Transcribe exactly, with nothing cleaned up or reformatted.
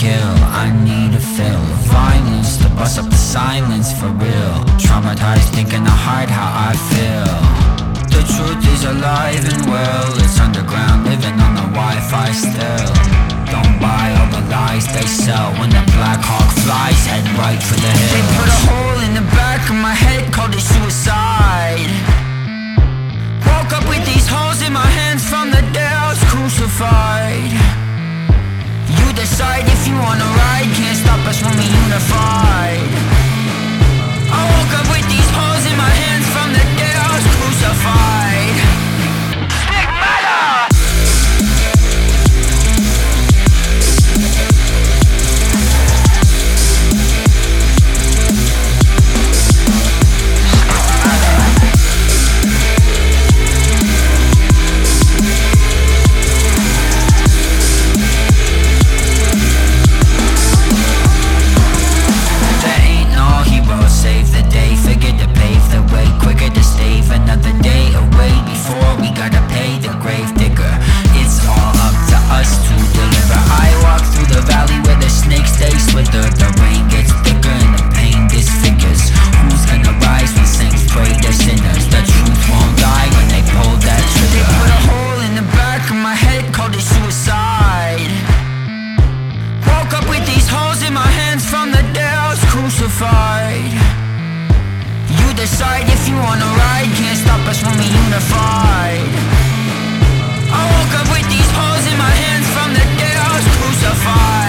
kill. I need to feel violence to bust up the silence for real. Traumatized thinking I hide how I feel. The truth is alive and well. It's underground, living on the Wi-Fi still. Don't buy all the lies they sell. When the Black Hawk flies, head right for the hills. They put a hole in the back of my head, called it suicide. Woke up with these holes in my hands from the day I was crucified. You decide if you wanna ride, can't stop us when we unified. I woke up with these holes in my hands from the day I was crucified. Stigmata! You decide if you wanna ride, can't stop us when we unified. I woke up with these holes in my hands from the day I was crucified.